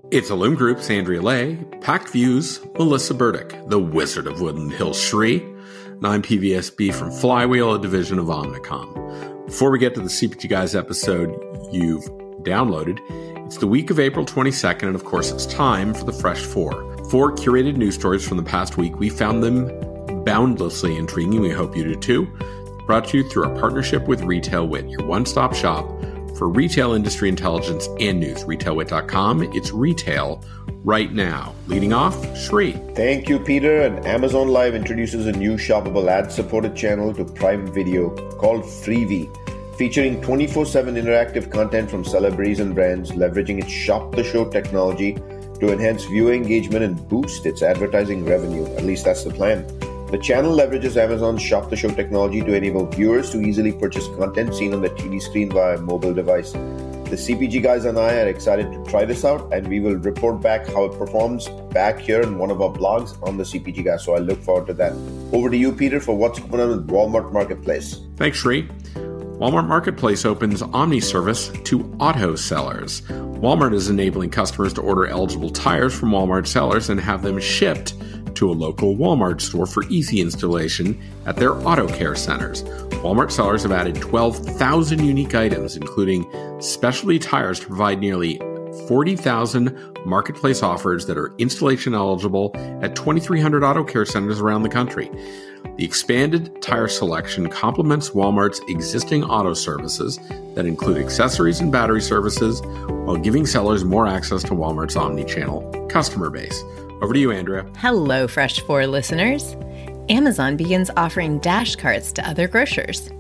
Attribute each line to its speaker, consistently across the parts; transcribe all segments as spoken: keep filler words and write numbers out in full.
Speaker 1: It's Illume Group's Andrea Lay, Pact View's Melissa Burdick, the Wizard of Woodland Hills Shri, and I'm P V S B from Flywheel, a division of Omnicom. Before we get to the C P G Guys episode you've downloaded, it's the week of April twenty-second, and of course it's time for the Fresh Four. Four curated news stories from the past week. We found them boundlessly intriguing. We hope you do too. Brought to you through our partnership with Retail Wit, your one-stop shop for retail industry intelligence and news. retail wit dot com. It's retail right now. Leading off, Shri.
Speaker 2: Thank you, Peter. And Amazon Live introduces a new shoppable ad-supported channel to Prime Video called Freevee, featuring twenty-four seven interactive content from celebrities and brands, leveraging its Shop the Show technology to enhance viewer engagement and boost its advertising revenue. At least that's the plan. The channel leverages Amazon's Shop the Show technology to enable viewers to easily purchase content seen on the T V screen via a mobile device. The C P G guys and I are excited to try this out, and we will report back how it performs back here in one of our blogs on the C P G guys. So I look forward to that. Over to you, Peter, for what's going on with Walmart Marketplace.
Speaker 1: Thanks, Shri. Walmart Marketplace opens Omni service to auto sellers. Walmart is enabling customers to order eligible tires from Walmart sellers and have them shipped to a local Walmart store for easy installation at their auto care centers. Walmart sellers have added twelve thousand unique items, including specialty tires, to provide nearly forty thousand marketplace offers that are installation eligible at twenty-three hundred auto care centers around the country. The expanded tire selection complements Walmart's existing auto services that include accessories and battery services, while giving sellers more access to Walmart's omni-channel customer base. Over to you, Andrea.
Speaker 3: Hello, Fresh Four listeners. Amazon begins offering Dash Carts to other grocers.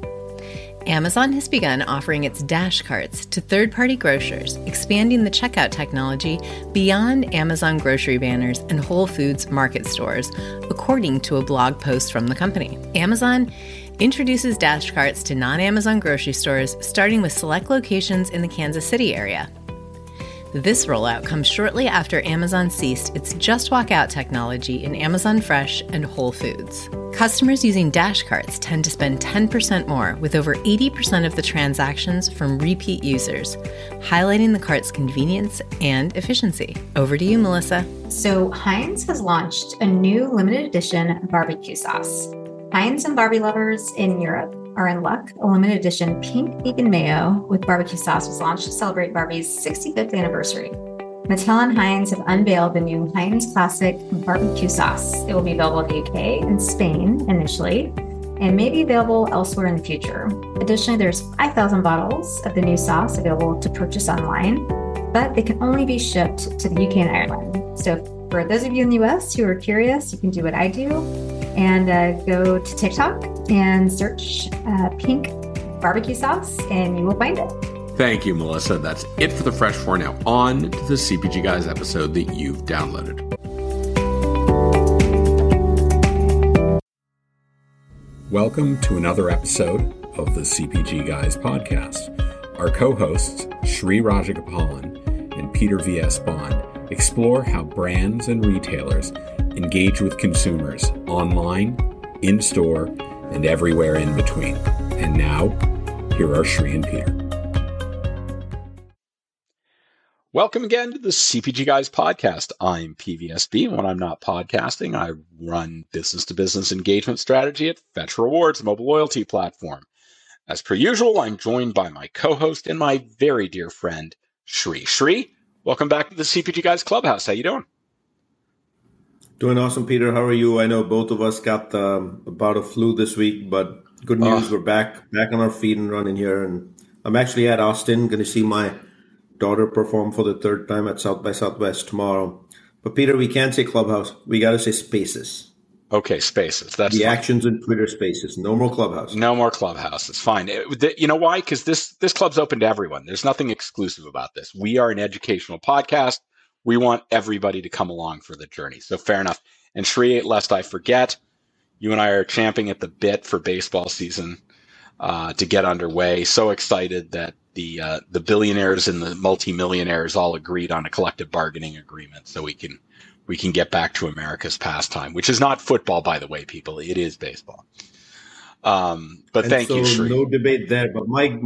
Speaker 3: Amazon has begun offering its Dash Carts to third-party grocers, expanding the checkout technology beyond Amazon grocery banners and Whole Foods market stores, according to a blog post from the company. Amazon introduces Dash Carts to non-Amazon grocery stores, starting with select locations in the Kansas City area. This rollout comes shortly after Amazon ceased its Just Walk Out technology in Amazon Fresh and Whole Foods. Customers using Dash Carts tend to spend ten percent more, with over eighty percent of the transactions from repeat users, highlighting the cart's convenience and efficiency. Over to you, Melissa.
Speaker 4: So Heinz has launched a new limited edition barbecue sauce. Heinz and Barbie lovers in Europe are in luck. A limited edition pink vegan mayo with barbecue sauce was launched to celebrate Barbie's sixty-fifth anniversary. Mattel and Heinz have unveiled the new Heinz Classic barbecue sauce. It will be available in the U K and Spain initially, and may be available elsewhere in the future. Additionally, there's five thousand bottles of the new sauce available to purchase online, but they can only be shipped to the U K and Ireland. So for those of you in the U S who are curious, you can do what I do and uh, go to TikTok and search uh, pink barbecue sauce, and you will find it.
Speaker 1: Thank you, Melissa. That's it for the Fresh Four. Now on to the C P G Guys episode that you've downloaded. Welcome to another episode of the C P G Guys podcast. Our co-hosts, Shri Rajagopalan and Peter V S. Bond, explore how brands and retailers engage with consumers online, in-store, and everywhere in between. And now, here are Shri and Peter. Welcome again to the C P G Guys podcast. I'm P V S B. When I'm not podcasting, I run business-to-business engagement strategy at Fetch Rewards, a mobile loyalty platform. As per usual, I'm joined by my co-host and my very dear friend, Shri. Shri, welcome back to the C P G Guys Clubhouse. How you doing?
Speaker 5: Doing awesome, Peter. How are you? I know both of us got um, a bout of flu this week, but good news, uh, we're back, back on our feet and running here. And I'm actually at Austin, going to see my daughter perform for the third time at South by Southwest tomorrow. But Peter, we can't say Clubhouse. We got to say Spaces.
Speaker 1: Okay, Spaces. That's
Speaker 5: the
Speaker 1: fine.
Speaker 5: actions in Twitter Spaces. No more Clubhouse.
Speaker 1: No more Clubhouse. It's fine. It, you know why? Because this this club's open to everyone. There's nothing exclusive about this. We are an educational podcast. We want everybody to come along for the journey. So fair enough. And Shri, lest I forget, you and I are champing at the bit for baseball season uh, to get underway. So excited that the uh, the billionaires and the multimillionaires all agreed on a collective bargaining agreement, so we can we can get back to America's pastime, which is not football, by the way, people. It is baseball. Um, but
Speaker 5: and
Speaker 1: thank
Speaker 5: so
Speaker 1: you, Shri.
Speaker 5: No debate there. But my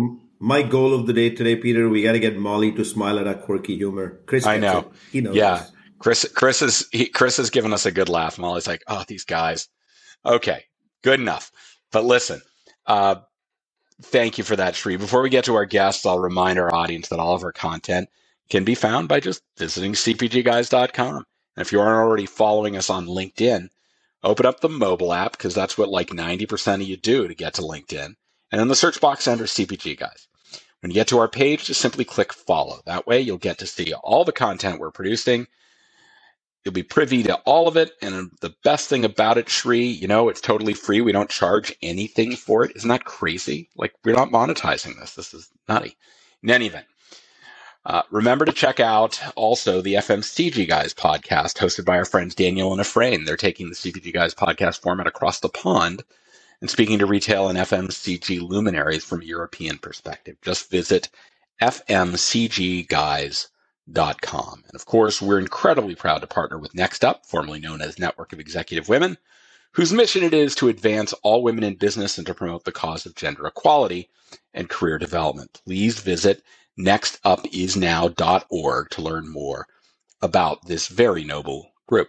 Speaker 5: my goal of the day today, Peter, we got to get Molly to smile at our quirky humor. Chris,
Speaker 6: I know.
Speaker 5: It. He knows.
Speaker 6: Yeah, Chris. Chris is he, Chris has given us a good laugh. Molly's like, oh, these guys. Okay, good enough. But listen, uh, thank you for that, Sri. Before we get to our guests, I'll remind our audience that all of our content can be found by just visiting c p g guys dot com. And if you aren't already following us on LinkedIn, open up the mobile app, because that's what like ninety percent of you do to get to LinkedIn. And in the search box, enter C P G Guys. When you get to our page, just simply click follow. That way you'll get to see all the content we're producing. You'll be privy to all of it. And the best thing about it, Sri, you know, it's totally free. We don't charge anything for it. Isn't that crazy? Like, we're not monetizing this. This is nutty. In any event, uh, remember to check out also the F M C G Guys podcast hosted by our friends Daniel and Efrain. They're taking the C P G Guys podcast format across the pond and speaking to retail and F M C G luminaries from a European perspective. Just visit f m c g guys dot com. And of course, we're incredibly proud to partner with Next Up, formerly known as Network of Executive Women, whose mission it is to advance all women in business and to promote the cause of gender equality and career development. Please visit next up is now dot org to learn more about this very noble group.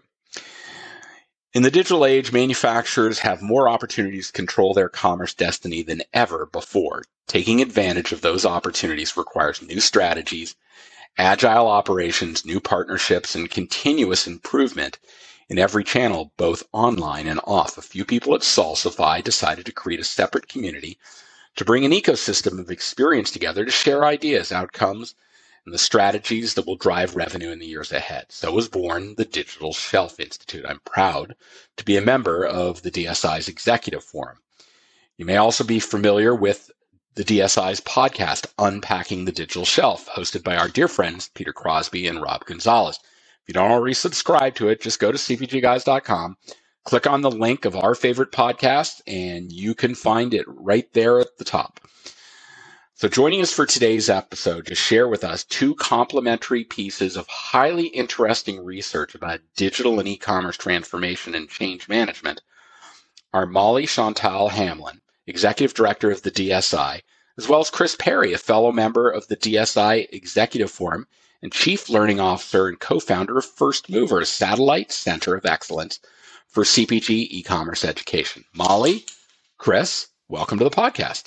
Speaker 6: In the digital age, manufacturers have more opportunities to control their commerce destiny than ever before. Taking advantage of those opportunities requires new strategies, agile operations, new partnerships, and continuous improvement in every channel, both online and off. A few people at Salsify decided to create a separate community to bring an ecosystem of experience together to share ideas, outcomes, and the strategies that will drive revenue in the years ahead. So was born the Digital Shelf Institute. I'm proud to be a member of the D S I's Executive Forum. You may also be familiar with the D S I's podcast, Unpacking the Digital Shelf, hosted by our dear friends, Peter Crosby and Rob Gonzalez. If you don't already subscribe to it, just go to c p g guys dot com, click on the link of our favorite podcast, and you can find it right there at the top. So joining us for today's episode to share with us two complementary pieces of highly interesting research about digital and e-commerce transformation and change management are Molly Chantal Hamlin, Executive Director of the D S I, as well as Chris Perry, a fellow member of the D S I Executive Forum and Chief Learning Officer and co-founder of First Mover, a satellite center of excellence for C P G e-commerce education. Molly, Chris, welcome to the podcast.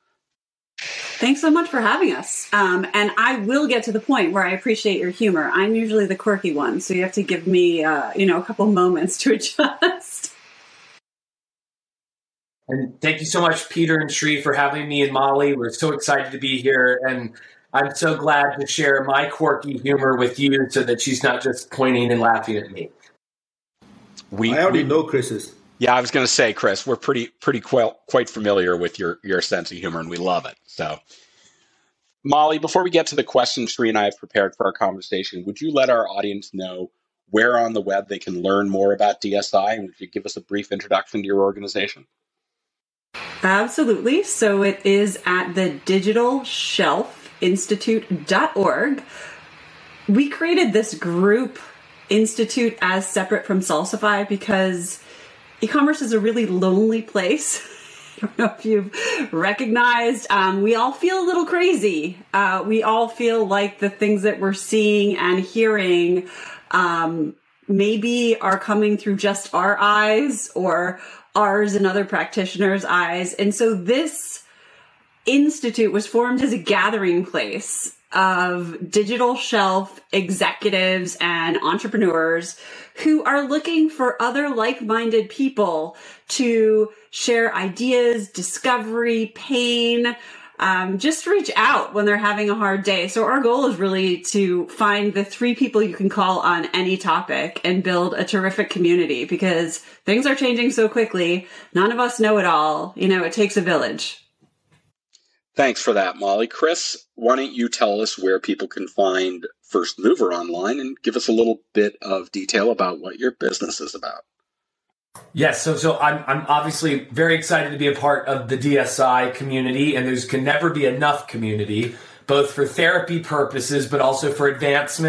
Speaker 7: Thanks so much for having us. Um, and I will get to the point where I appreciate your humor. I'm usually the quirky one, so you have to give me, uh, you know, a couple moments to adjust.
Speaker 8: And thank you so much, Peter and Sri, for having me and Molly. We're so excited to be here. And I'm so glad to share my quirky humor with you so that she's not just pointing and laughing at me.
Speaker 6: We,
Speaker 5: I already
Speaker 6: we,
Speaker 5: know Chris's.
Speaker 6: Yeah, I was going to say, Chris, we're pretty pretty quite, quite familiar with your, your sense of humor, and we love it. So, Molly, before we get to the questions Sri and I have prepared for our conversation, would you let our audience know where on the web they can learn more about D S I, and would you give us a brief introduction to your organization?
Speaker 7: Absolutely. So it is at the digital shelf institute dot org. We created this group institute as separate from Salsify because e-commerce is a really lonely place. I don't know if you've recognized. Um, we all feel a little crazy. Uh, we all feel like the things that we're seeing and hearing um, maybe are coming through just our eyes or ours and other practitioners' eyes. And so this institute was formed as a gathering place of digital shelf executives and entrepreneurs who are looking for other like-minded people to share ideas, discovery, pain, um, just reach out when they're having a hard day. So our goal is really to find the three people you can call on any topic and build a terrific community because things are changing so quickly. None of us know it all. You know, it takes a village.
Speaker 6: Thanks for that, Molly. Chris, why don't you tell us where people can find First Mover online and give us a little bit of detail about what your business is about?
Speaker 8: Yes, so so I'm I'm obviously very excited to be a part of the D S I community, and there's can never be enough community, both for therapy purposes, but also for advancement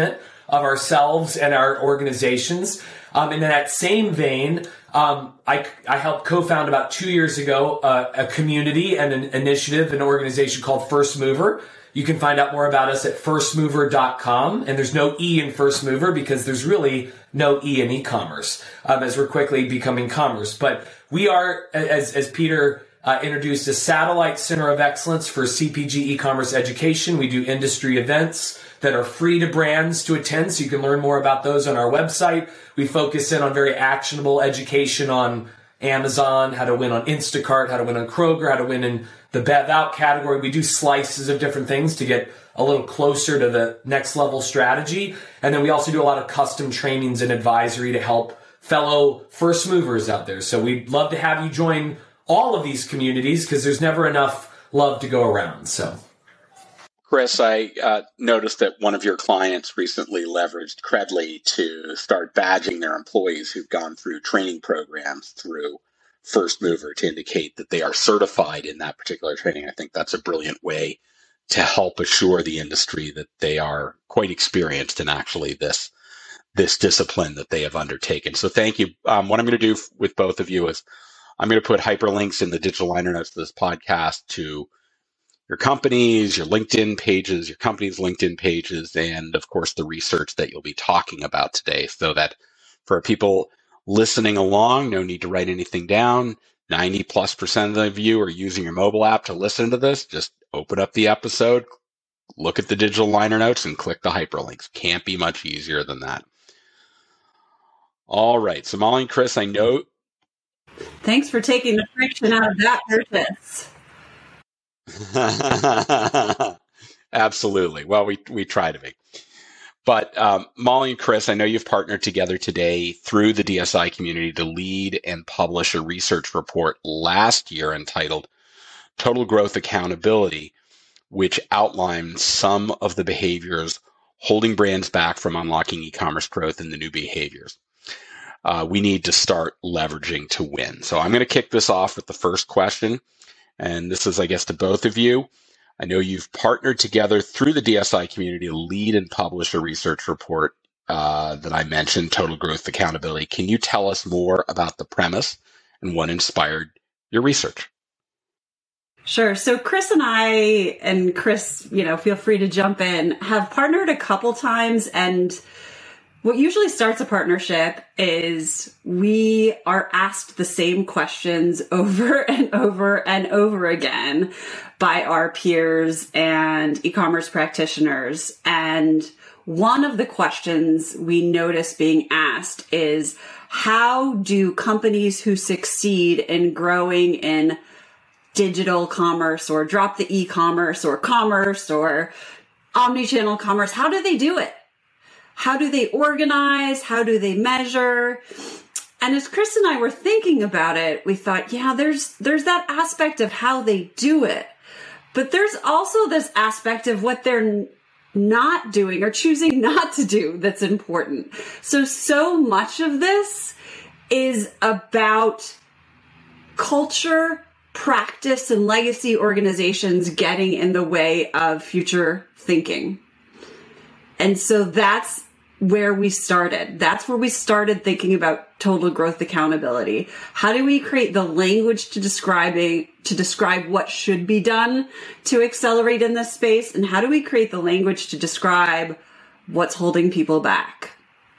Speaker 8: of ourselves and our organizations. Um, and in that same vein, um, I, I helped co-found about two years ago uh, a community and an initiative, an organization called First Mover. You can find out more about us at first mover dot com. And there's no E in First Mover because there's really no E in e-commerce, um, as we're quickly becoming commerce. But we are, as, as Peter uh, introduced, a satellite center of excellence for C P G e-commerce education. We do industry events that are free to brands to attend, so you can learn more about those on our website. We focus in on very actionable education on Amazon, how to win on Instacart, how to win on Kroger, how to win in the Bev Out category. We do slices of different things to get a little closer to the next level strategy. And then we also do a lot of custom trainings and advisory to help fellow first movers out there. So we'd love to have you join all of these communities because there's never enough love to go around. So,
Speaker 6: Chris, I uh, noticed that one of your clients recently leveraged Credly to start badging their employees who've gone through training programs through First Mover to indicate that they are certified in that particular training. I think that's a brilliant way to help assure the industry that they are quite experienced in actually this this discipline that they have undertaken. So thank you. Um, what I'm going to do with both of you is I'm going to put hyperlinks in the digital liner notes of this podcast to your companies, your LinkedIn pages, your company's LinkedIn pages, and of course the research that you'll be talking about today, so that for people listening along, no need to write anything down. ninety plus percent of you are using your mobile app to listen to this. Just open up the episode, look at the digital liner notes, and click the hyperlinks. Can't be much easier than that. All right. So Molly and Chris, I know.
Speaker 7: Thanks for taking the friction out of that purchase.
Speaker 6: Absolutely. Well, we, we try to be. But um, Molly and Chris, I know you've partnered together today through the D S I community to lead and publish a research report last year entitled Total Growth Accountability, which outlines some of the behaviors holding brands back from unlocking e-commerce growth and the new behaviors uh, we need to start leveraging to win. So I'm going to kick this off with the first question. And this is, I guess, to both of you. I know you've partnered together through the D S I community to lead and publish a research report uh, that I mentioned, Total Growth Accountability. Can you tell us more about the premise and what inspired your research?
Speaker 7: Sure. So Chris and I, and Chris, you know, feel free to jump in, have partnered a couple times. And what usually starts a partnership is we are asked the same questions over and over and over again by our peers and e-commerce practitioners. And one of the questions we notice being asked is, how do companies who succeed in growing in digital commerce or drop the e-commerce or commerce or omnichannel commerce, how do they do it? How do they organize? How do they measure? And as Chris and I were thinking about it, we thought, yeah, there's there's that aspect of how they do it. But there's also this aspect of what they're not doing or choosing not to do that's important. So, so much of this is about culture, practice, and legacy organizations getting in the way of future thinking. And so that's where we started. That's where we started thinking about total growth accountability. How do we create the language to describing to describe what should be done to accelerate in this space? And how do we create the language to describe what's holding people back?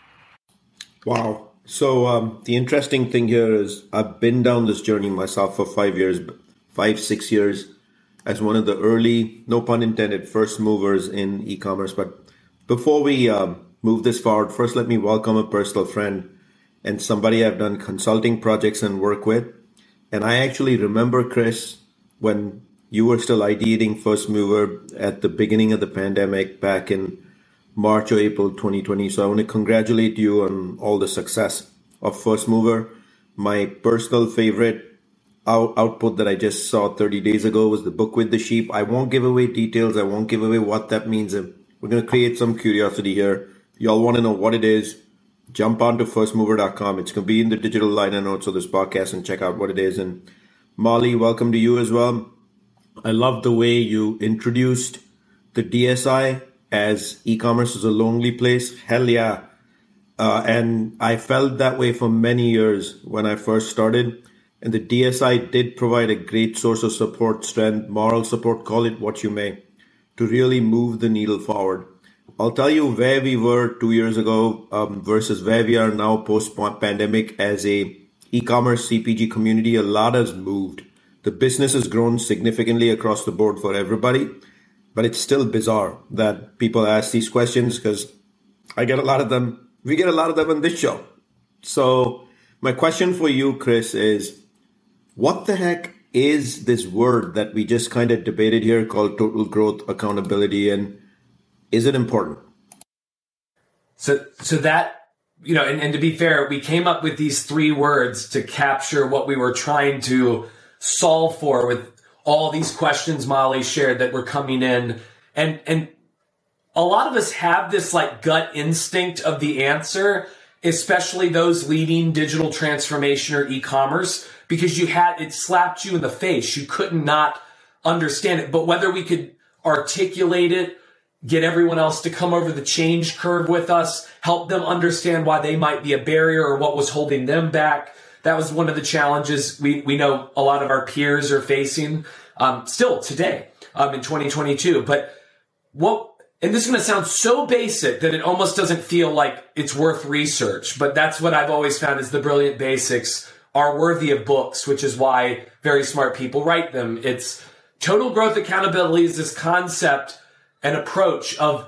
Speaker 5: Wow. So um, the interesting thing here is I've been down this journey myself for five years, five, six years as one of the early, no pun intended, first movers in e-commerce. But before we um, move this forward, first let me welcome a personal friend and somebody I've done consulting projects and work with. And I actually remember, Chris, when you were still ideating First Mover at the beginning of the pandemic back in March or April twenty twenty. So I want to congratulate you on all the success of First Mover. My personal favorite out- output that I just saw thirty days ago was the book with the sheep. I won't give away details. I won't give away what that means. We're going to create some curiosity here. Y'all want to know what it is? Jump onto first mover dot com. It's going to be in the digital liner notes of this podcast and check out what it is. And Molly, welcome to you as well. I love the way you introduced the D S I as e-commerce is a lonely place? Hell yeah. Uh, and I felt that way for many years when I first started. And the D S I did provide a great source of support, strength, moral support, call it what you may, to really move the needle forward. I'll tell you where we were two years ago um, versus where we are now post-pandemic as a e-commerce C P G community. A lot has moved. The business has grown significantly across the board for everybody, but it's still bizarre that people ask these questions because I get a lot of them. We get a lot of them on this show. So my question for you, Chris, is what the heck is this word that we just kind of debated here called total growth accountability, and is it important?
Speaker 8: So, so that, you know, and, and to be fair, we came up with these three words to capture what we were trying to solve for with all these questions Molly shared that were coming in. And, and a lot of us have this like gut instinct of the answer, especially those leading digital transformation or e-commerce, because you had, it slapped you in the face. You couldn't not understand it. But whether we could articulate it, get everyone else to come over the change curve with us, help them understand why they might be a barrier or what was holding them back. That was one of the challenges we, we know a lot of our peers are facing um, still today um, in twenty twenty-two. But what, and this is going to sound so basic that it almost doesn't feel like it's worth research, but that's what I've always found is the brilliant basics are worthy of books, which is why very smart people write them. It's total growth accountability is this concept and approach of,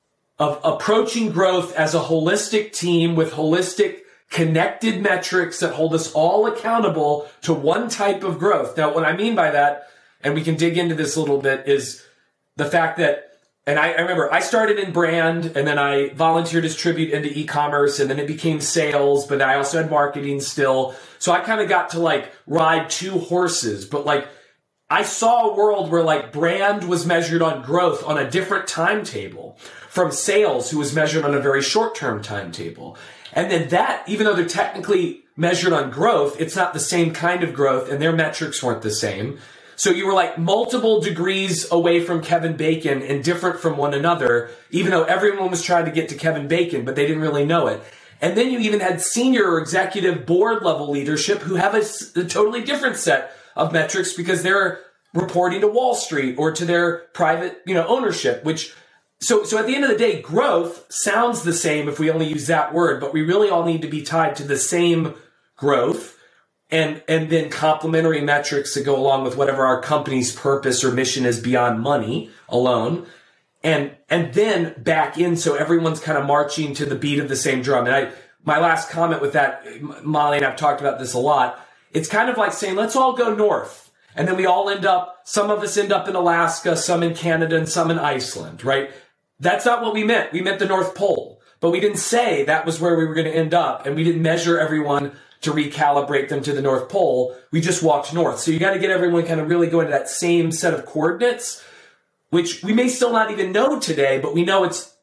Speaker 8: of approaching growth as a holistic team with holistic connected metrics that hold us all accountable to one type of growth. Now, what I mean by that, and we can dig into this a little bit, is the fact that, and I, I remember I started in brand and then I volunteer distribute into e-commerce and then it became sales, but I also had marketing still. So I kind of got to like ride two horses, but like I saw a world where like brand was measured on growth on a different timetable from sales, who was measured on a very short-term timetable. And then that, even though they're technically measured on growth, it's not the same kind of growth and their metrics weren't the same. So you were like multiple degrees away from Kevin Bacon and different from one another, even though everyone was trying to get to Kevin Bacon, but they didn't really know it. And then you even had senior or executive board level leadership who have a, a totally different set of metrics because they're reporting to Wall Street or to their private, you know, ownership, which, so, so at the end of the day, growth sounds the same if we only use that word, but we really all need to be tied to the same growth and, and then complementary metrics that go along with whatever our company's purpose or mission is beyond money alone. And, and then back in so everyone's kind of marching to the beat of the same drum. And I, my last comment with that, Molly and I've talked about this a lot. It's kind of like saying, let's all go north. And then we all end up, some of us end up in Alaska, some in Canada, and some in Iceland, right? That's not what we meant. We meant the North Pole. But we didn't say that was where we were going to end up. And we didn't measure everyone to recalibrate them to the North Pole. We just walked north. So you got to get everyone kind of really going to that same set of coordinates, which we may still not even know today, but we know it's,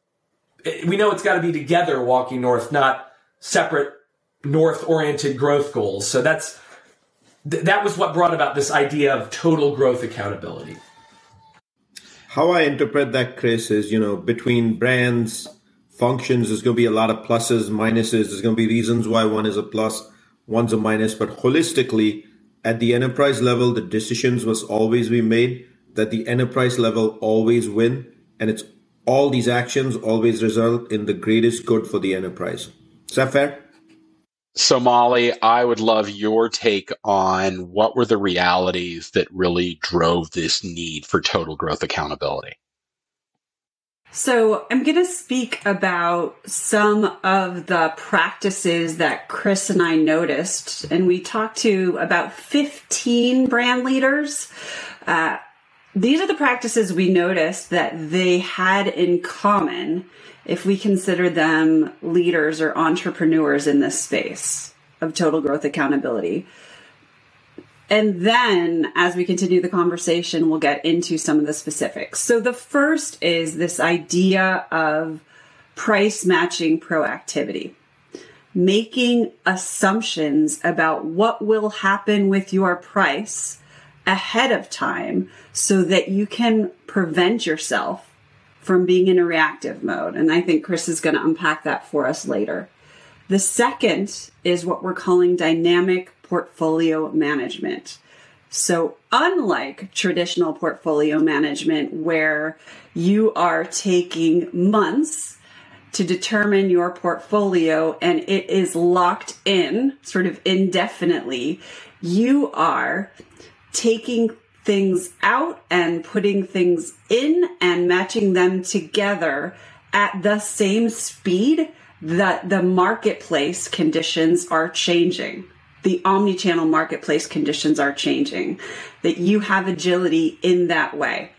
Speaker 8: we know it's got to be together walking north, not separate north-oriented growth goals. So that's, that was what brought about this idea of total growth accountability.
Speaker 5: How I interpret that, Chris, is, you know, between brands, functions, there's going to be a lot of pluses, minuses. There's going to be reasons why one is a plus, one's a minus. But holistically, at the enterprise level, the decisions must always be made that the enterprise level always win. And it's all these actions always result in the greatest good for the enterprise. Is that fair?
Speaker 6: So, Molly, I would love your take on what were the realities that really drove this need for total growth accountability.
Speaker 7: So I'm going to speak about some of the practices that Chris and I noticed. And we talked to about fifteen brand leaders. Uh, these are the practices we noticed that they had in common if we consider them leaders or entrepreneurs in this space of total growth accountability. And then as we continue the conversation, we'll get into some of the specifics. So the first is this idea of price matching proactivity, making assumptions about what will happen with your price ahead of time so that you can prevent yourself from being in a reactive mode. And I think Chris is going to unpack that for us later. The second is what we're calling dynamic portfolio management. So unlike traditional portfolio management, where you are taking months to determine your portfolio and it is locked in sort of indefinitely, you are taking things out and putting things in and matching them together at the same speed that the marketplace conditions are changing. The omni-channel marketplace conditions are changing, that you have agility in that way.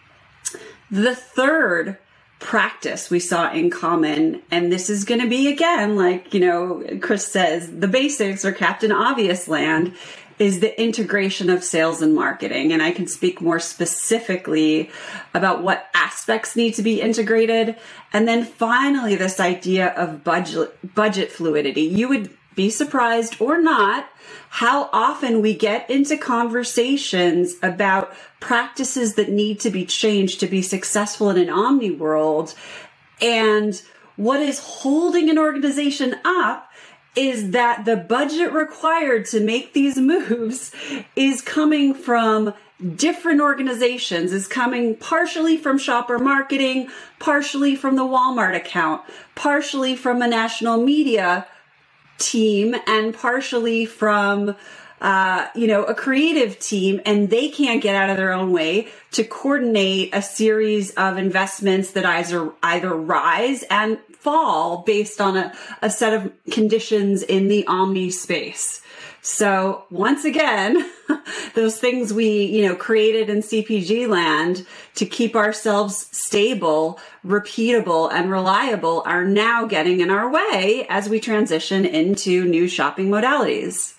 Speaker 7: The third practice we saw in common, and this is going to be, again, like, you know, Chris says, the basics or Captain Obvious land, is the integration of sales and marketing. And I can speak more specifically about what aspects need to be integrated. And then finally, this idea of budget, budget fluidity. You would be surprised or not how often we get into conversations about practices that need to be changed to be successful in an omni world. And what is holding an organization up is that the budget required to make these moves is coming from different organizations, is coming partially from shopper marketing, partially from the Walmart account, partially from a national media team, and partially from uh, you know, a creative team, and they can't get out of their own way to coordinate a series of investments that either either rise and fall based on a, a set of conditions in the omni space. So once again, those things we, you know, created in C P G land to keep ourselves stable, repeatable, and reliable are now getting in our way as we transition into new shopping modalities.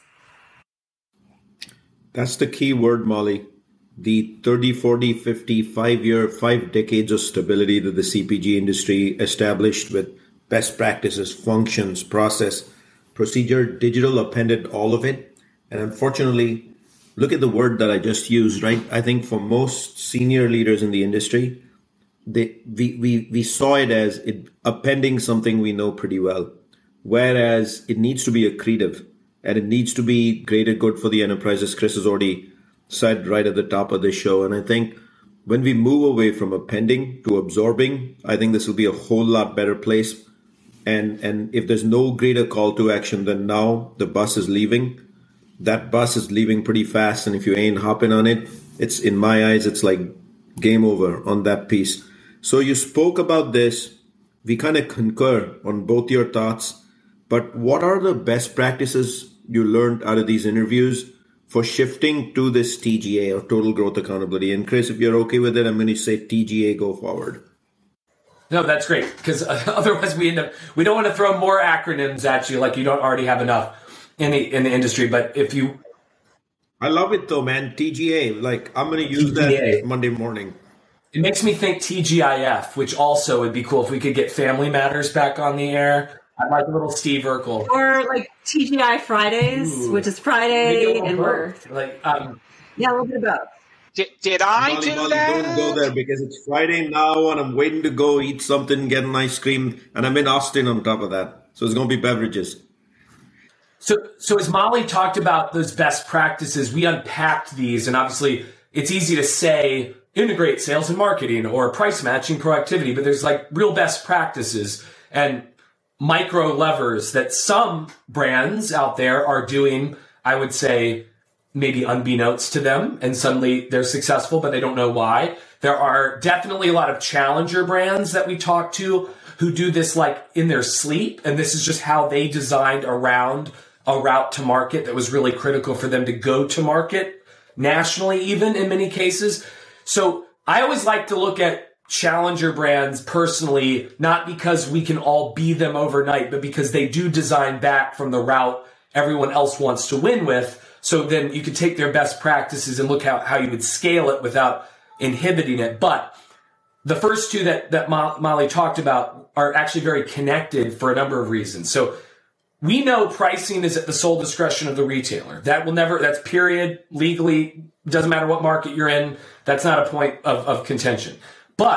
Speaker 5: That's the key word, Molly. The thirty, forty, fifty, five-year, five decades of stability that the C P G industry established with best practices, functions, process, procedure, digital appended, all of it. And unfortunately, look at the word that I just used, right? I think for most senior leaders in the industry, they, we, we, we saw it as it appending something we know pretty well, whereas it needs to be accretive and it needs to be greater good for the enterprise, as Chris has already said right at the top of the show. And I think when we move away from appending to absorbing, I think this will be a whole lot better place. And and if there's no greater call to action than now the bus is leaving, that bus is leaving pretty fast. And if you ain't hopping on it, it's, in my eyes, it's like game over on that piece. So you spoke about this. We kind of concur on both your thoughts. But what are the best practices you learned out of these interviews for shifting to this T G A, or total growth accountability? And Chris, if you're okay with it, I'm going to say T G A go forward.
Speaker 8: No, that's great, because otherwise we end up, we don't want to throw more acronyms at you like you don't already have enough in the in the industry. But if you,
Speaker 5: I love it though, man. T G A, like I'm going to use T G A. That Monday morning.
Speaker 8: It makes me think T G I F, which also would be cool if we could get Family Matters back on the air. I'd like a little Steve Urkel.
Speaker 7: Or like T G I Fridays, Ooh. Which is Friday and we're
Speaker 8: like, um,
Speaker 7: yeah, a little bit of both.
Speaker 9: Did, did I
Speaker 5: Molly,
Speaker 9: do
Speaker 5: Molly,
Speaker 9: that?
Speaker 5: Don't go there because it's Friday now and I'm waiting to go eat something, get an ice cream, and I'm in Austin on top of that. So it's going to be beverages.
Speaker 8: So, so as Molly talked about those best practices, we unpacked these, and obviously it's easy to say integrate sales and marketing or price matching proactivity, but there's like real best practices and micro levers that some brands out there are doing, I would say, maybe unbeknownst to them, and suddenly they're successful, but they don't know why. There are definitely a lot of challenger brands that we talk to who do this like in their sleep, and this is just how they designed around a route to market that was really critical for them to go to market nationally, even in many cases. So I always like to look at challenger brands personally, not because we can all be them overnight, but because they do design back from the route everyone else wants to win with. So then you could take their best practices and look how, how you would scale it without inhibiting it. But the first two that, that Mo- Molly talked about are actually very connected for a number of reasons. So we know pricing is at the sole discretion of the retailer. That will never, that's period, legally, doesn't matter what market you're in. That's not a point of, of contention. But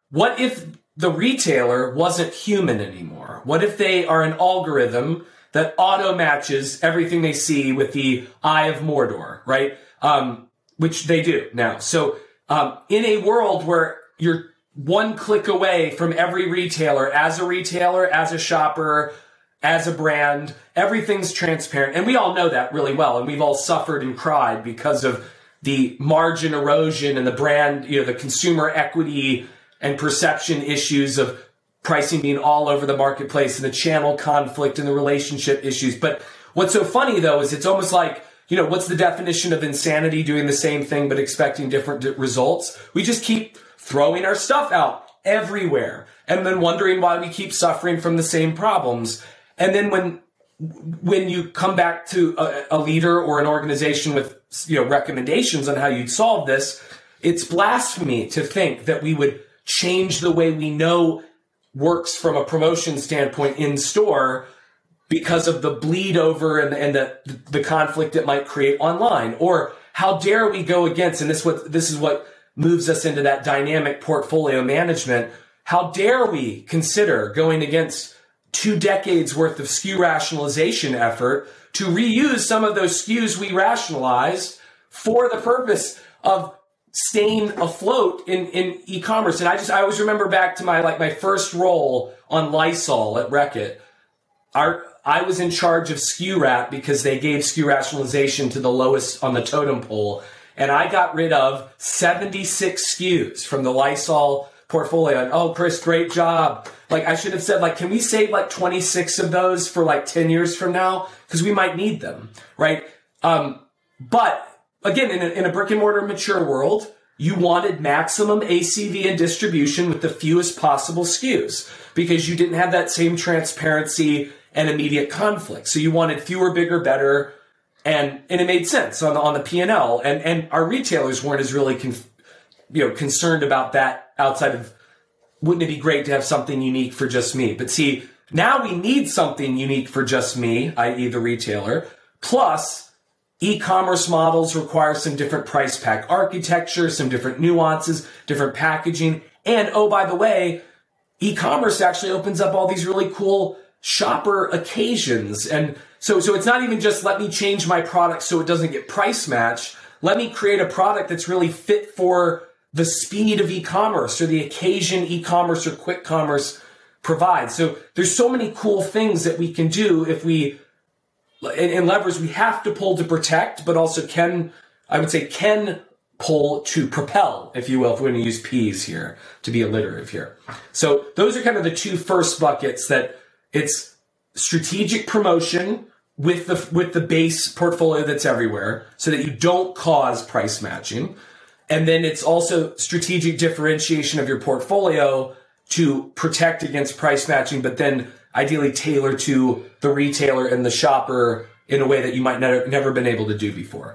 Speaker 8: what if the retailer wasn't human anymore? What if they are an algorithm that auto matches everything they see with the Eye of Mordor, right? Um, which they do now. So um, in a world where you're one click away from every retailer, as a retailer, as a shopper, as a brand, everything's transparent. And we all know that really well. And we've all suffered and cried because of the margin erosion and the brand, you know, the consumer equity and perception issues of pricing being all over the marketplace and the channel conflict and the relationship issues. But what's so funny, though, is it's almost like, you know, what's the definition of insanity, doing the same thing but expecting different d- results? We just keep throwing our stuff out everywhere and then wondering why we keep suffering from the same problems. And then when when you come back to a, a leader or an organization with, you know, recommendations on how you'd solve this, it's blasphemy to think that we would change the way we know works from a promotion standpoint in store because of the bleed over and, and the, the conflict it might create online. Or how dare we go against, and this what this is what moves us into that dynamic portfolio management. How dare we consider going against two decades worth of S K U rationalization effort to reuse some of those S K Us we rationalized for the purpose of staying afloat in, in e-commerce. And I just, I always remember back to my, like my first role on Lysol at Reckitt. Our, I was in charge of S K U rat because they gave S K U rationalization to the lowest on the totem pole. And I got rid of seventy-six S K Us from the Lysol portfolio. And, oh, Chris, great job. Like, I should have said, like, can we save like twenty-six of those for like ten years from now? Because we might need them, right? Um, but again, in a, in a brick and mortar mature world, you wanted maximum A C V and distribution with the fewest possible S K Us because you didn't have that same transparency and immediate conflict. So you wanted fewer, bigger, better. And, and it made sense on the, on the P and L. And, and our retailers weren't as really, conf, you know, concerned about that outside of, wouldn't it be great to have something unique for just me? But see, now we need something unique for just me, that is the retailer. Plus, e-commerce models require some different price pack architecture, some different nuances, different packaging. And oh, by the way, e-commerce actually opens up all these really cool shopper occasions. And so, so it's not even just let me change my product so it doesn't get price matched. Let me create a product that's really fit for the speed of e-commerce or the occasion e-commerce or quick commerce provides. So there's so many cool things that we can do if we, and, and levers we have to pull to protect, but also can, I would say, can pull to propel, if you will, if we're going to use P's here to be alliterative here. So those are kind of the two first buckets, that it's strategic promotion with the, with the base portfolio that's everywhere so that you don't cause price matching. And then it's also strategic differentiation of your portfolio to protect against price matching, but then ideally tailor to the retailer and the shopper in a way that you might never, never been able to do before.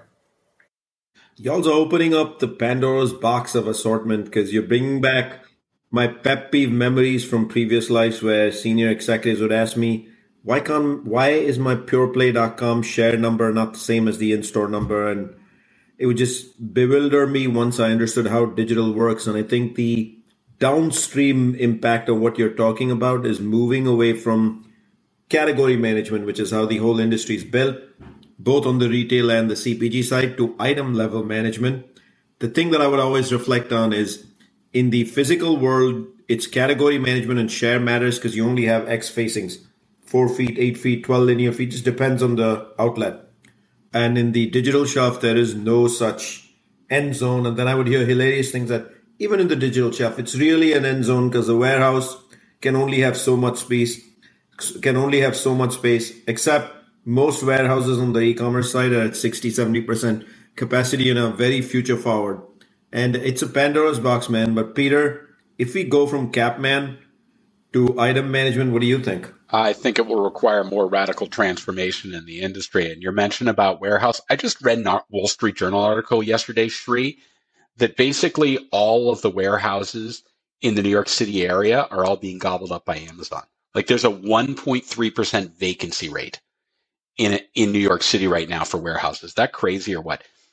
Speaker 5: You're also opening up the Pandora's box of assortment because you're bringing back my pet peeve memories from previous lives where senior executives would ask me, why can't, why is my pureplay dot com share number not the same as the in-store number? And it would just bewilder me once I understood how digital works. And I think the downstream impact of what you're talking about is moving away from category management, which is how the whole industry is built, both on the retail and the C P G side, to item level management. The thing that I would always reflect on is in the physical world, it's category management and share matters because you only have X facings, four feet, eight feet, twelve linear feet, just depends on the outlet. And in the digital shelf, there is no such end zone. And then I would hear hilarious things that even in the digital shelf, it's really an end zone because the warehouse can only have so much space, can only have so much space, except most warehouses on the e-commerce side are at sixty, seventy percent capacity and are very future forward. And it's a Pandora's box, man. But Peter, if we go from Capman to item management, what do you think?
Speaker 6: I think it will require more radical transformation in the industry. And your mention about warehouse, I just read a Wall Street Journal article yesterday, Shri, that basically all of the warehouses in the New York City area are all being gobbled up by Amazon. Like there's a one point three percent vacancy rate in in New York City right now for warehouses. Is that crazy or what?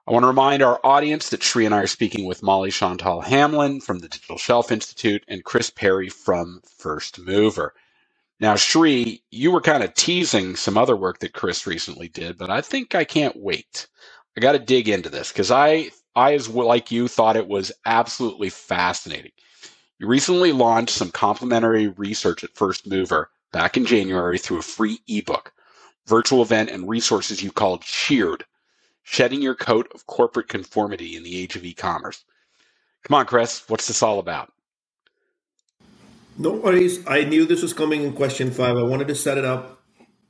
Speaker 6: I want to remind our audience that Sri and I are speaking with Molly Chantal Hamlin from the Digital Shelf Institute and Chris Perry from First Mover. Now, Sri, you were kind of teasing some other work that Chris recently did, but I think I can't wait. I got to dig into this because I, I, as like you, thought it was absolutely fascinating. You recently launched some complimentary research at First Mover back in January through a free ebook, virtual event, and resources you called Sheared, Shedding Your Coat of Corporate Conformity in the Age of E-Commerce. Come on, Chris, what's this all about?
Speaker 5: No worries. I knew this was coming in question five. I wanted to set it up.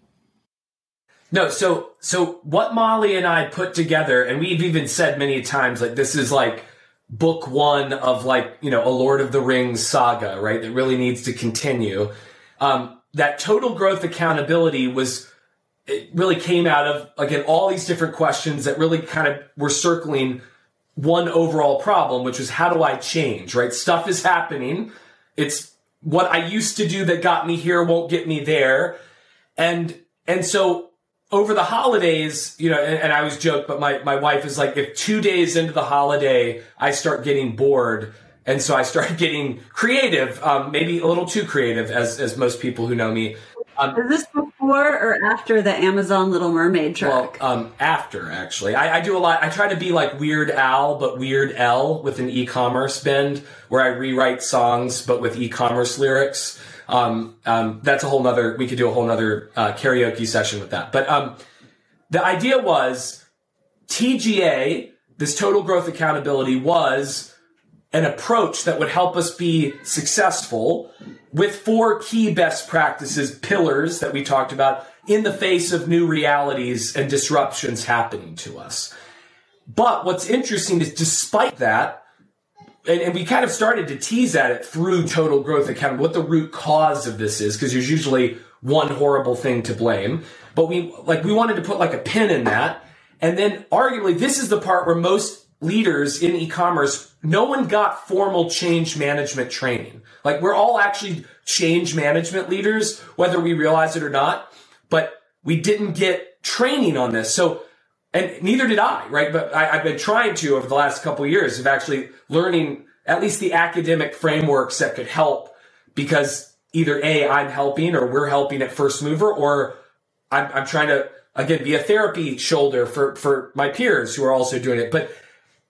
Speaker 8: No, so so what Molly and I put together, and we've even said many times, like this is like book one of like, you know, a Lord of the Rings saga, right? That really needs to continue. Um, that total growth accountability was, it really came out of, again, all these different questions that really kind of were circling one overall problem, which was how do I change, right? Stuff is happening. It's what I used to do that got me here won't get me there. And, and so over the holidays, you know, and, and I always joke, but my, my wife is like, if two days into the holiday, I start getting bored. And so I started getting creative, um, maybe a little too creative as, as most people who know me. Um,
Speaker 7: is this before or after the Amazon Little Mermaid track?
Speaker 8: Well, um, after, actually. I, I do a lot. I try to be like Weird Al, but Weird L with an e-commerce bend, where I rewrite songs, but with e-commerce lyrics. Um, um, that's a whole nother, we could do a whole nother uh, karaoke session with that. But um, the idea was T G A, this total growth accountability, was an approach that would help us be successful with four key best practices, pillars that we talked about in the face of new realities and disruptions happening to us. But what's interesting is despite that, and, and we kind of started to tease at it through total growth accountability, what the root cause of this is, because there's usually one horrible thing to blame. But we like we wanted to put like a pin in that. And then arguably this is the part where most leaders in e-commerce, no one got formal change management training. Like we're all actually change management leaders, whether we realize it or not, but we didn't get training on this. So, and neither did I, right? But I, I've been trying to over the last couple of years of actually learning at least the academic frameworks that could help, because either A, I'm helping or we're helping at First Mover, or I'm, I'm trying to, again, be a therapy shoulder for, for my peers who are also doing it. But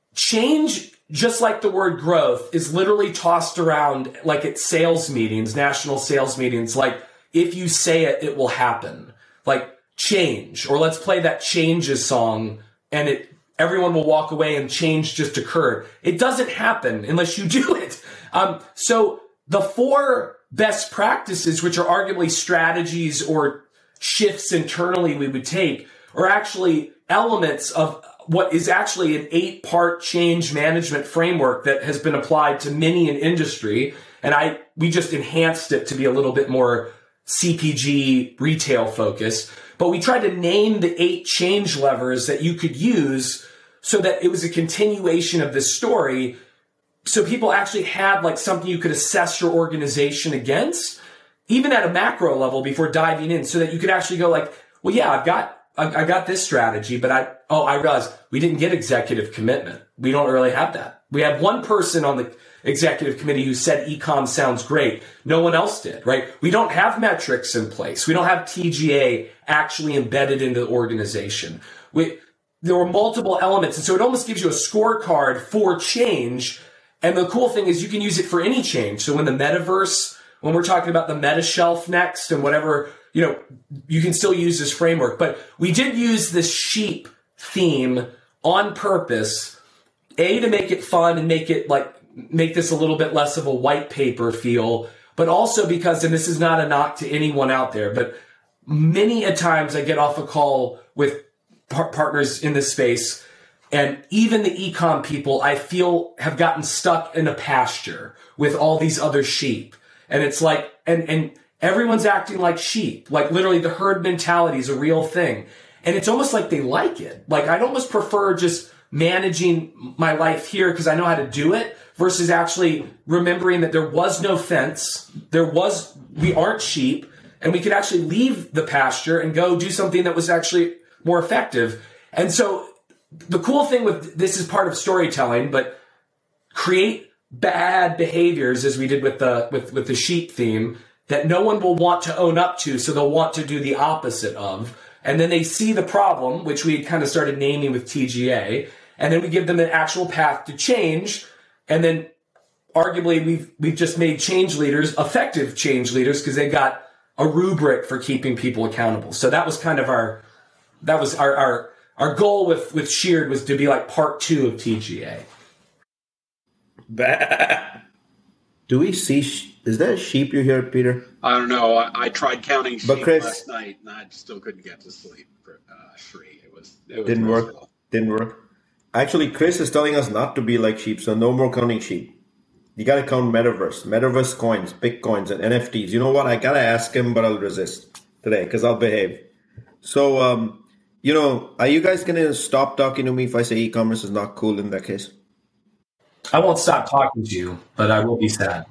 Speaker 8: change, just like the word growth, is literally tossed around like at sales meetings, national sales meetings, like if you say it, it will happen. Like change, or let's play that changes song and it everyone will walk away and change just occurred. It doesn't happen unless you do it. Um, so the four best practices, which are arguably strategies or shifts internally we would take, are actually elements of what is actually an eight-part change management framework that has been applied to many in industry. And I we just enhanced it to be a little bit more C P G retail focused. But we tried to name the eight change levers that you could use so that it was a continuation of this story. So people actually had like something you could assess your organization against, even at a macro level before diving in, so that you could actually go like, well, yeah, I've got I got this strategy, but I, oh, I realized we didn't get executive commitment. We don't really have that. We have one person on the executive committee who said e-com sounds great. No one else did, right? We don't have metrics in place. We don't have T G A actually embedded into the organization. We, there were multiple elements. And so it almost gives you a scorecard for change. And the cool thing is you can use it for any change. So when the metaverse, when we're talking about the meta shelf next and whatever, you know, you can still use this framework. But we did use this sheep theme on purpose, A, to make it fun and make it like, make this a little bit less of a white paper feel, but also because, and this is not a knock to anyone out there, but many a times I get off a call with par- partners in this space, and even the e-com people I feel have gotten stuck in a pasture with all these other sheep. And it's like, and, and everyone's acting like sheep, like literally the herd mentality is a real thing. And it's almost like they like it. Like I'd almost prefer just managing my life here because I know how to do it versus actually remembering that there was no fence. There was, we aren't sheep, and we could actually leave the pasture and go do something that was actually more effective. And so the cool thing with this is part of storytelling, but create bad behaviors as we did with the with, with the sheep theme that no one will want to own up to, so they'll want to do the opposite of. And then they see the problem, which we kind of started naming with T G A, and then we give them an actual path to change. And then arguably we've we've just made change leaders effective change leaders because they got a rubric for keeping people accountable. So that was kind of our that was our our, our goal with, with Sheared was to be like part two of T G A.
Speaker 5: Bah. Do we see? Sh- is that a sheep you hear, Peter?
Speaker 1: I don't know. I, I tried counting sheep
Speaker 5: Chris,
Speaker 1: last night, and I still couldn't get to sleep for uh, three. It was it was
Speaker 5: didn't work.
Speaker 1: restful.
Speaker 5: Didn't work. Actually, Chris is telling us not to be like sheep, so no more counting sheep. You got to count metaverse, metaverse coins, bitcoins, and N F Ts. You know what? I got to ask him, but I'll resist today because I'll behave. So, um, you know, are you guys going to stop talking to me if I say e-commerce is not cool in that case?
Speaker 8: I won't stop talking to you, but I will be sad.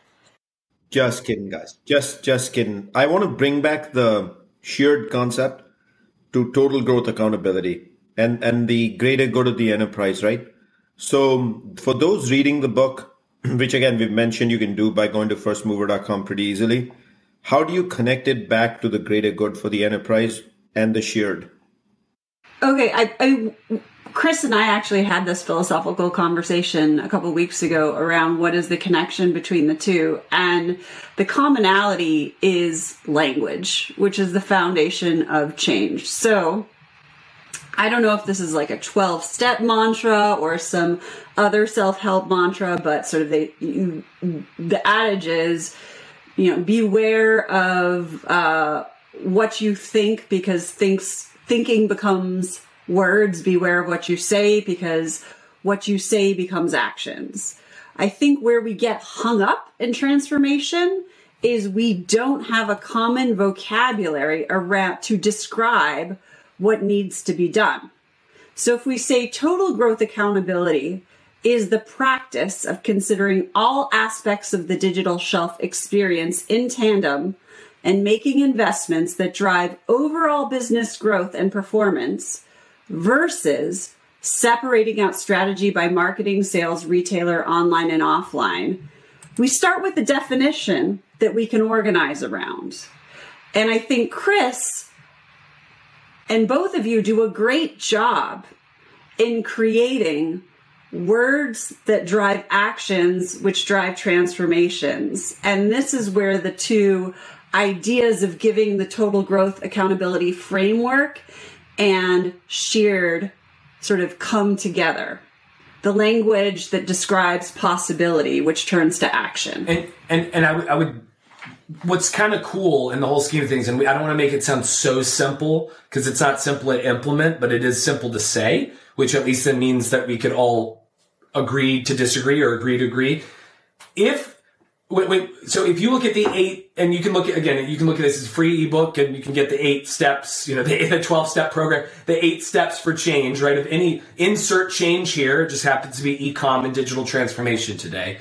Speaker 5: Just kidding, guys. Just, just kidding. I want to bring back the Sheared concept to total growth accountability and, and the greater good of the enterprise, right? So for those reading the book, which again, we've mentioned you can do by going to first mover dot com pretty easily. How do you connect it back to the greater good for the enterprise and the Sheared?
Speaker 7: Okay, I, I, Chris and I actually had this philosophical conversation a couple of weeks ago around what is the connection between the two. And the commonality is language, which is the foundation of change. So I don't know if this is like a twelve-step mantra or some other self-help mantra, but sort of they, you, the adage is, you know, beware of uh, what you think because thinks, thinking becomes words. Beware of what you say because what you say becomes actions. I think where we get hung up in transformation is we don't have a common vocabulary around to describe what needs to be done. So if we say total growth accountability is the practice of considering all aspects of the digital shelf experience in tandem and making investments that drive overall business growth and performance versus separating out strategy by marketing, sales, retailer, online, and offline, we start with the definition that we can organize around. And I think Chris and both of you do a great job in creating words that drive actions, which drive transformations. And this is where the two ideas of giving the total growth accountability framework and Sheared sort of come together. The language that describes possibility, which turns to action.
Speaker 8: And and, and I, w- I would... What's kind of cool in the whole scheme of things, and we, I don't want to make it sound so simple because it's not simple to implement, but it is simple to say, which at least then means that we could all agree to disagree or agree to agree. If, wait, wait, so if you look at the eight, and you can look at, again, you can look at this as a free ebook and you can get the eight steps, you know, the, the twelve step program, the eight steps for change, right? Of any insert change here, it just happens to be e-com and digital transformation today.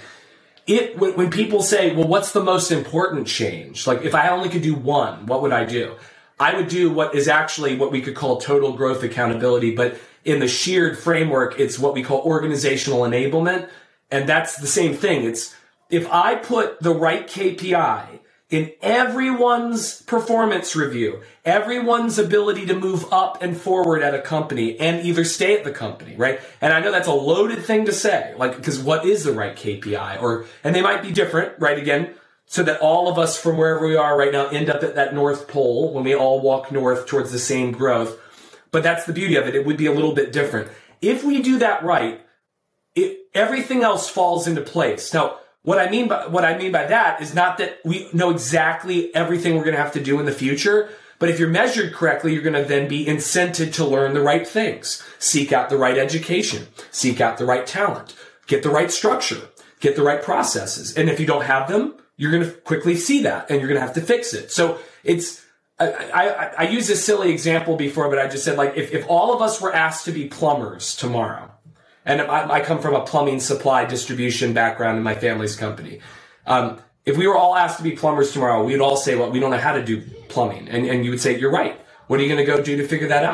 Speaker 8: It when people say, well, what's the most important change? Like, if I only could do one, what would I do? I would do what is actually what we could call total growth accountability. But in the Sheared framework, it's what we call organizational enablement. And that's the same thing. It's if I put the right K P I in everyone's performance review, everyone's ability to move up and forward at a company and either stay at the company, right? And I know that's a loaded thing to say, like, because what is the right K P I? Or, and they might be different, right? Again, so that all of us from wherever we are right now end up at that North Pole when we all walk north towards the same growth. But that's the beauty of it. It would be a little bit different. If we do that right, it, everything else falls into place. Now, What I mean by what I mean by that is not that we know exactly everything we're going to have to do in the future, but if you're measured correctly, you're going to then be incented to learn the right things, seek out the right education, seek out the right talent, get the right structure, get the right processes. And if you don't have them, you're going to quickly see that and you're going to have to fix it. So it's, I, I, I used a silly example before, but I just said, like, if, if all of us were asked to be plumbers tomorrow, and I, I come from a plumbing supply distribution background in my family's company. Um, if we were all asked to be plumbers tomorrow, we'd all say, well, we don't know how to do plumbing. And, and you would say, you're right. What are you going to go do to figure that out?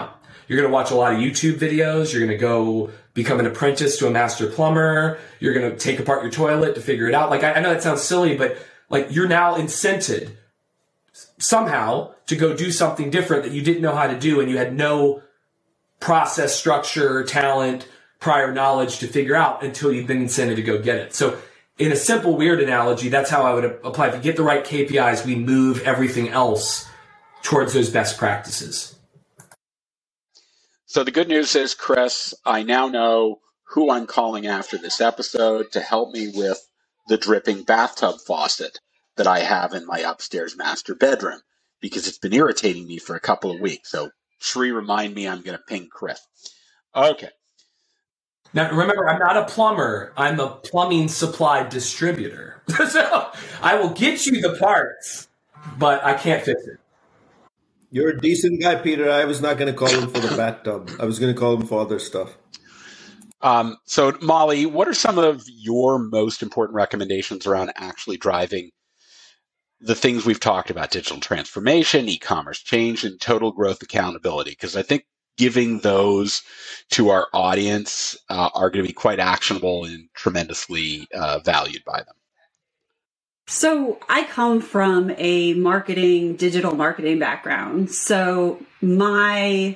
Speaker 8: You're going to watch a lot of YouTube videos. You're going to go become an apprentice to a master plumber. You're going to take apart your toilet to figure it out. Like, I, I know that sounds silly, but like you're now incented somehow to go do something different that you didn't know how to do, and you had no process, structure, talent, prior knowledge to figure out until you've been incented to go get it. So in a simple, weird analogy, that's how I would apply. If you get the right K P Is, we move everything else towards those best practices.
Speaker 6: So the good news is, Chris, I now know who I'm calling after this episode to help me with the dripping bathtub faucet that I have in my upstairs master bedroom, because it's been irritating me for a couple of weeks. So Sri, remind me I'm going to ping Chris. Okay.
Speaker 8: Now, remember, I'm not a plumber. I'm a plumbing supply distributor. So I will get you the parts, but I can't fix it.
Speaker 5: You're a decent guy, Peter. I was not going to call him for the bathtub. I was going to call him for other stuff.
Speaker 6: Um, so, Molly, what are some of your most important recommendations around actually driving the things we've talked about: digital transformation, e-commerce change, and total growth accountability? Because I think giving those to our audience uh, are going to be quite actionable and tremendously uh, valued by them.
Speaker 7: So I come from a marketing, digital marketing background. So my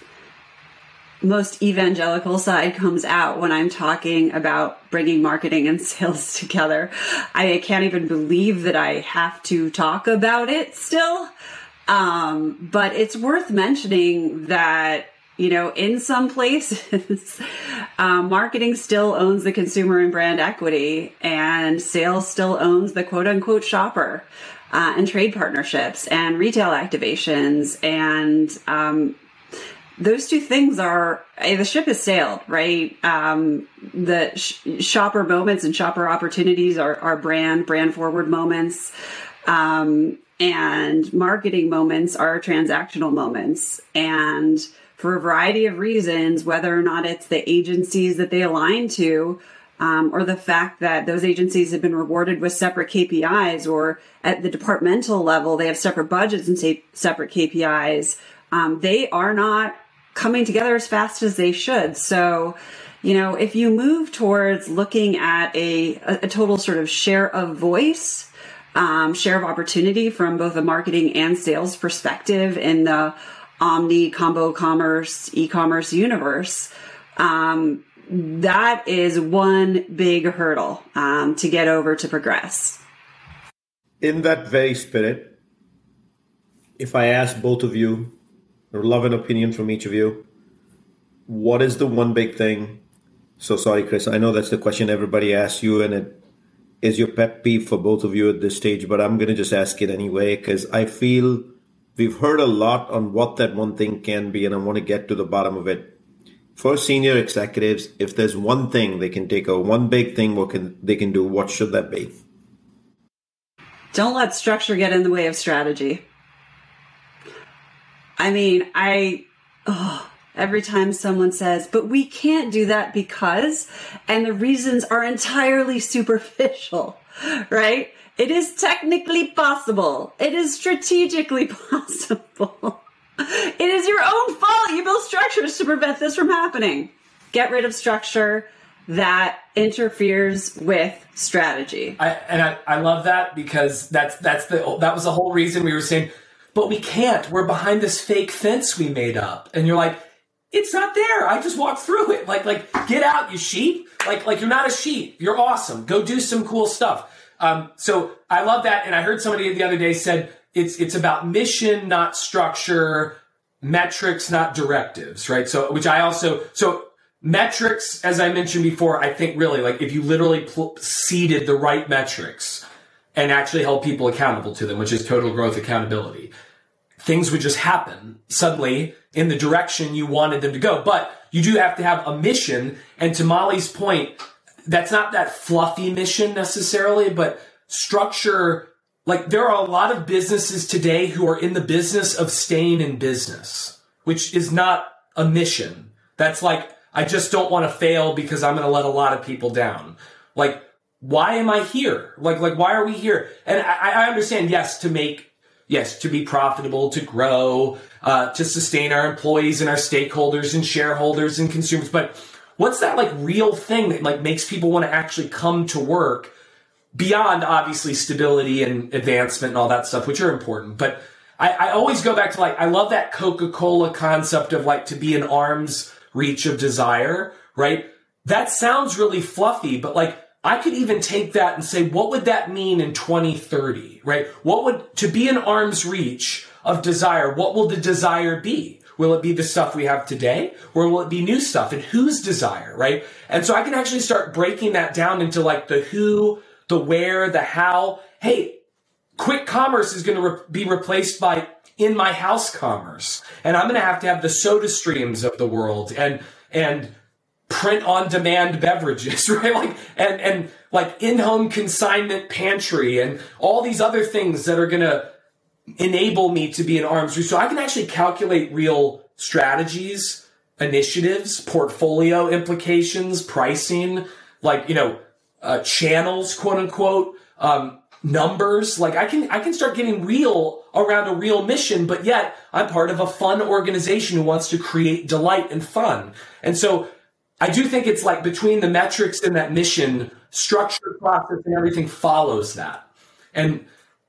Speaker 7: most evangelical side comes out when I'm talking about bringing marketing and sales together. I can't even believe that I have to talk about it still. Um, but it's worth mentioning that, you know, in some places, um, marketing still owns the consumer and brand equity, and sales still owns the quote unquote shopper, uh, and trade partnerships and retail activations. And, um, those two things are, the ship has sailed, right? Um, the sh- shopper moments and shopper opportunities are, are brand, brand forward moments. Um, and marketing moments are transactional moments. And for a variety of reasons, whether or not it's the agencies that they align to, um, or the fact that those agencies have been rewarded with separate K P Is, or at the departmental level, they have separate budgets and say separate K P Is, um, they are not coming together as fast as they should. So, you know, if you move towards looking at a, a total sort of share of voice, um, share of opportunity from both a marketing and sales perspective in the omni combo commerce, e-commerce universe, um, that is one big hurdle um, to get over to progress.
Speaker 5: In that very spirit, if I ask both of you, I would love an opinion from each of you, what is the one big thing? So sorry, Chris, I know that's the question everybody asks you, and it is your pet peeve for both of you at this stage, but I'm going to just ask it anyway, because I feel we've heard a lot on what that one thing can be, and I want to get to the bottom of it. For senior executives, if there's one thing they can take, or one big thing what can they can do, what should that be?
Speaker 7: Don't let structure get in the way of strategy. I mean, I, oh, every time someone says, but we can't do that because, and the reasons are entirely superficial, right? It is technically possible. It is strategically possible. It is your own fault. You build structures to prevent this from happening. Get rid of structure that interferes with strategy.
Speaker 8: I, and I, I love that, because that's that's the that was the whole reason we were saying, but we can't. We're behind this fake fence we made up. And you're like, it's not there. I just walked through it. Like, like, get out, you sheep. Like, like you're not a sheep. You're awesome. Go do some cool stuff. Um, so I love that. And I heard somebody the other day said it's, it's about mission, not structure, metrics, not directives, right? So, which I also, so metrics, as I mentioned before, I think really like if you literally pl- seeded the right metrics and actually held people accountable to them, which is total growth accountability, things would just happen suddenly in the direction you wanted them to go. But you do have to have a mission. And to Molly's point, that's not that fluffy mission necessarily, but structure. Like there are a lot of businesses today who are in the business of staying in business, which is not a mission. That's like, I just don't want to fail because I'm going to let a lot of people down. Like, why am I here? Like, like, why are we here? And I, I understand, yes, to make yes, to be profitable, to grow, uh, to sustain our employees and our stakeholders and shareholders and consumers. But what's that like real thing that like makes people want to actually come to work beyond obviously stability and advancement and all that stuff, which are important. But I, I always go back to like, I love that Coca-Cola concept of like to be an arm's reach of desire, right? That sounds really fluffy, but like I could even take that and say, what would that mean in twenty thirty, right? What would, to be an arm's reach of desire, what will the desire be? Will it be the stuff we have today, or will it be new stuff? And whose desire, right? And so I can actually start breaking that down into like the who, the where, the how. Hey, quick commerce is going to re- be replaced by in my house commerce. And I'm going to have to have the soda streams of the world and, and print on demand beverages, right? Like, and, and like in-home consignment pantry and all these other things that are going to enable me to be an arm's reach. So I can actually calculate real strategies, initiatives, portfolio implications, pricing, like, you know, uh, channels, quote unquote, um, numbers. Like I can, I can start getting real around a real mission, but yet I'm part of a fun organization who wants to create delight and fun. And so I do think it's like between the metrics and that mission, structure, process, and everything follows that. And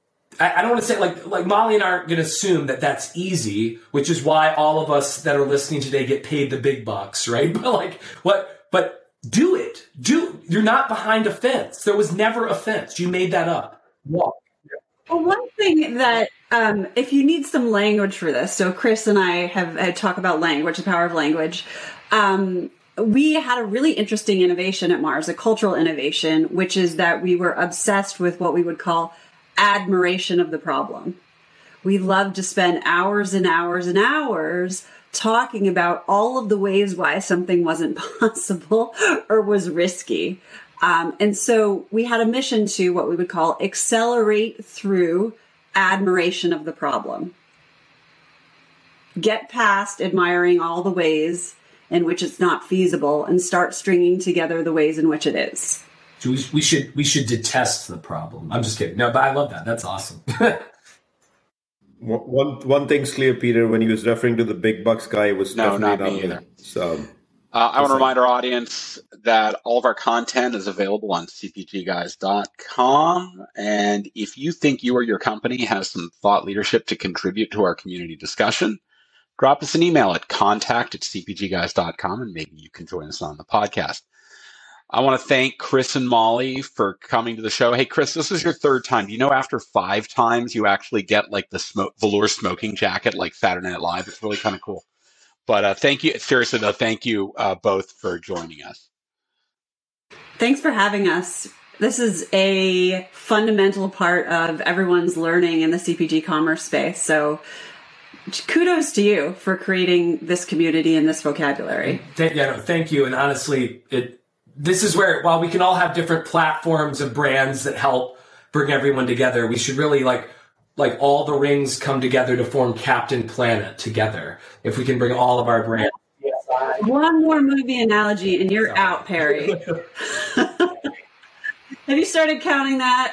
Speaker 8: I, I don't want to say like, like Molly and I aren't going to assume that that's easy, which is why all of us that are listening today get paid the big bucks, right? But like what, but do it. Do, you're not behind a fence. There was never a fence. You made that up. Walk.
Speaker 7: Well, one thing that, um, if you need some language for this, so Chris and I have had talk about language, the power of language. Um, we had a really interesting innovation at Mars, a cultural innovation, which is that we were obsessed with what we would call admiration of the problem. We loved to spend hours and hours and hours talking about all of the ways why something wasn't possible or was risky. Um, and so we had a mission to what we would call accelerate through admiration of the problem. Get past admiring all the ways in which it's not feasible and start stringing together the ways in which it is.
Speaker 8: So we, we should we should detest the problem. I'm just kidding. No, but I love that. That's awesome.
Speaker 5: one one thing's clear, Peter. When he was referring to the big bucks guy, it was
Speaker 6: no,
Speaker 5: definitely
Speaker 6: not me
Speaker 5: not
Speaker 6: either.
Speaker 5: me. So
Speaker 6: uh, I want to remind our audience that all of our content is available on c p g guys dot com. And if you think you or your company has some thought leadership to contribute to our community discussion, drop us an email at contact at c p g guys dot com, and maybe you can join us on the podcast. I want to thank Chris and Molly for coming to the show. Hey, Chris, this is your third time. Do you know after five times you actually get like the smoke, velour smoking jacket like Saturday Night Live? It's really kind of cool. But uh, thank you. Seriously, though, thank you uh, both for joining us.
Speaker 7: Thanks for having us. This is a fundamental part of everyone's learning in the C P G commerce space. So kudos to you for creating this community and this vocabulary.
Speaker 8: Thank, yeah, no, thank you. And honestly, it this is where, while we can all have different platforms and brands that help bring everyone together, we should really like, like all the rings come together to form Captain Planet together. If we can bring all of our brands.
Speaker 7: One more movie analogy and you're Sorry. out, Perry. Have you started counting that?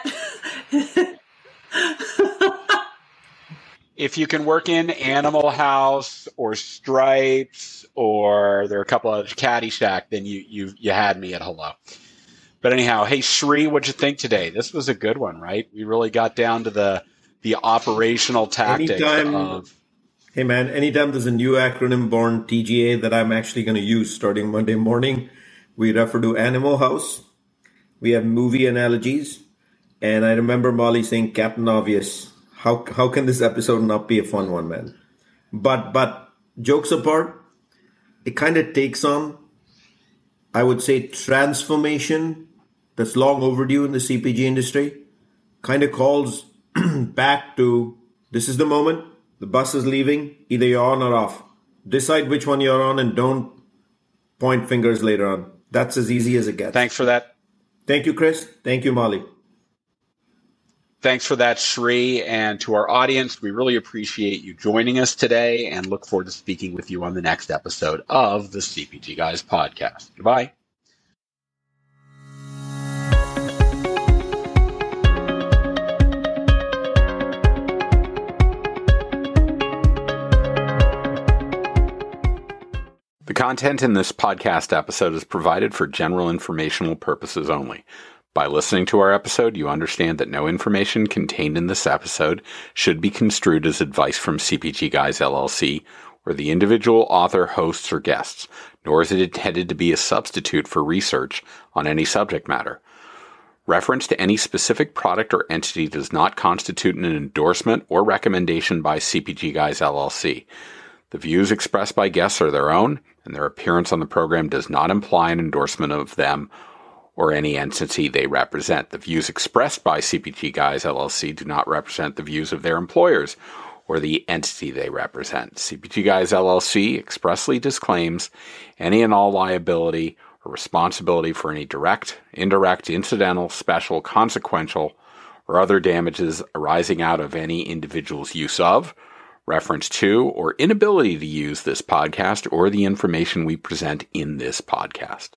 Speaker 6: If you can work in Animal House or Stripes, or there are a couple of Caddyshack, then you you you had me at hello. But anyhow, hey Shri, what'd you think today? This was a good one, right? We really got down to the the operational tactics
Speaker 5: anytime,
Speaker 6: of.
Speaker 5: Hey man, anytime there's a new acronym born, T G A, that I'm actually going to use starting Monday morning, we refer to Animal House. We have movie analogies, and I remember Molly saying Captain Obvious. How how can this episode not be a fun one, man? But but jokes apart, it kind of takes on, I would say, transformation that's long overdue in the C P G industry. Kind of calls back to, this is the moment, the bus is leaving, either you're on or off. Decide which one you're on and don't point fingers later on. That's as easy as it gets.
Speaker 6: Thanks for that.
Speaker 5: Thank you, Chris. Thank you, Molly.
Speaker 6: Thanks for that, Shri. And to our audience, we really appreciate you joining us today and look forward to speaking with you on the next episode of the C P G Guys podcast. Goodbye.
Speaker 1: content in this podcast episode is provided for general informational purposes only. By listening to our episode, you understand that no information contained in this episode should be construed as advice from C P G Guys L L C or the individual author, hosts, or guests, nor is it intended to be a substitute for research on any subject matter. Reference to any specific product or entity does not constitute an endorsement or recommendation by C P G Guys L L C. The views expressed by guests are their own, and their appearance on the program does not imply an endorsement of them or any entity they represent. The views expressed by C P G Guys L L C do not represent the views of their employers or the entity they represent. C P G Guys L L C expressly disclaims any and all liability or responsibility for any direct, indirect, incidental, special, consequential, or other damages arising out of any individual's use of, reference to, or inability to use this podcast or the information we present in this podcast.